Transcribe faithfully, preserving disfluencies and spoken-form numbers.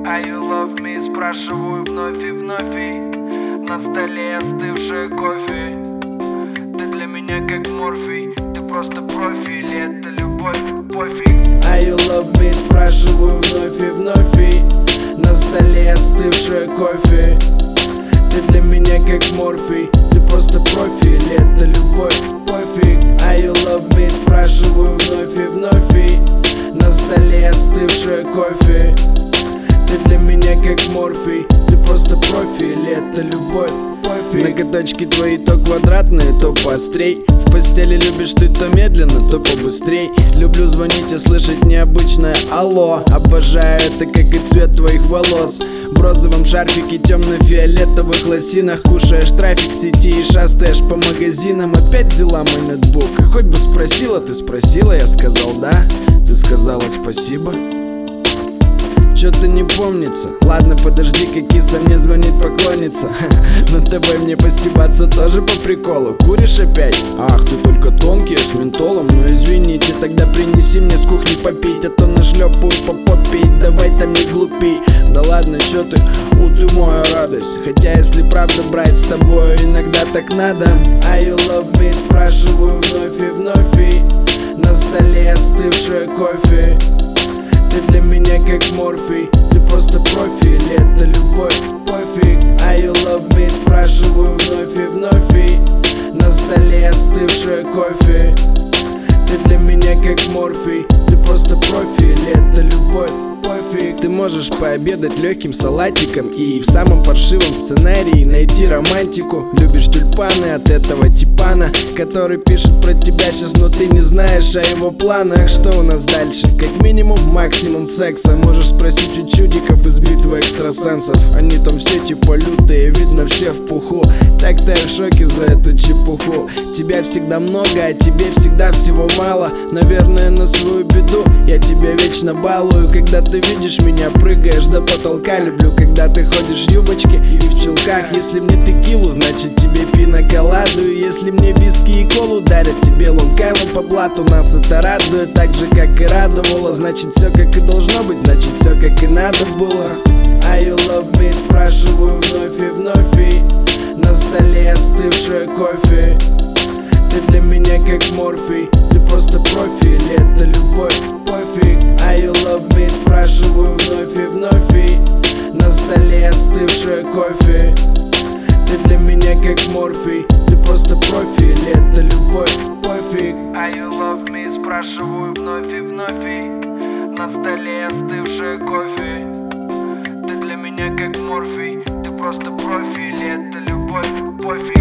Are you love me? Спрашиваю вновь и вновь, и на столе остывшее кофе. Ты для меня как морфий, ты просто профи, или это любовь, пофиг. Are you love me? Спрашиваю вновь и вновь, и на столе остывшее кофе. Ты для меня как морфий, ты просто профи, или это любовь, пофиг. Are you love me? Спрашиваю вновь и вновь, и на столе остывшее кофе. Ты для меня как морфий, ты просто профи, или это любовь, пофиг. Ноготочки твои то квадратные, то поострей. В постели любишь ты то медленно, то побыстрей. Люблю звонить и слышать необычное алло. Обожаю это, как и цвет твоих волос. В розовом шарфике, темно-фиолетовых лосинах. Кушаешь трафик сети и шастаешь по магазинам. Опять взяла мой ноутбук, и хоть бы спросила, ты спросила, я сказал да. Ты сказала спасибо. Чё-то не помнится. Ладно, подожди, как киса мне звонит поклонница. Над тобой мне постебаться тоже по приколу. Куришь опять? Ах, ты только тонкий, с ментолом. Ну извините, тогда принеси мне с кухни попить, а то нашлепаю по попе, и давай там не глупей. Да ладно, чё ты, у ты моя радость. Хотя если правда брать с тобой, иногда так надо. Are you love me? Спрашиваю вновь и вновь, и на столе остывшее кофе. Ты для меня как морфий, ты просто профи, или это любовь, пофиг. Are you love me? Спрашиваю вновь и вновь, и на столе остывшее кофе. Ты для меня как морфий, ты просто профи, или это любовь, пофиг. Ты можешь пообедать легким салатиком и в самом паршивом сценарии найти романтику. Любишь тюльпаны от этого типана, который пишет про тебя сейчас, но ты не знаешь о его планах. Что у нас дальше? Как минимум максимум секса. Можешь спросить у чудиков из битвы экстрасенсов. Они там все типа лютые, видно все в пуху. Так-то я в шоке за эту чепуху. Тебя всегда много, а тебе всегда всего мало. Наверное, на свою беду я тебя вечно балую. Когда ты видишь меня, прыгаешь до потолка. Люблю, когда ты ходишь в юбочке и в чулках. Если мне текилу, значит тебе пина-коладу. И если мне виски и колу дарят, тебе лонг-айленд по блату. Нас это радует, так же как и радовало. Значит все как и должно быть, значит все как и надо было. Are you love me? Спрашиваю вновь и вновь, и на столе остывшее кофе. Ты для меня как морфий, ты просто профи, или это любовь, пофиг. Are you love me? Спрашиваю вновь и вновь, и на столе остывшее кофе. Ты для меня как морфий, ты просто профи, или это любовь, пофиг. Are you love me? Спрашиваю вновь и вновь, и на столе остывшее кофе. Ты для меня как морфий, ты просто профи, или это любовь, пофиг.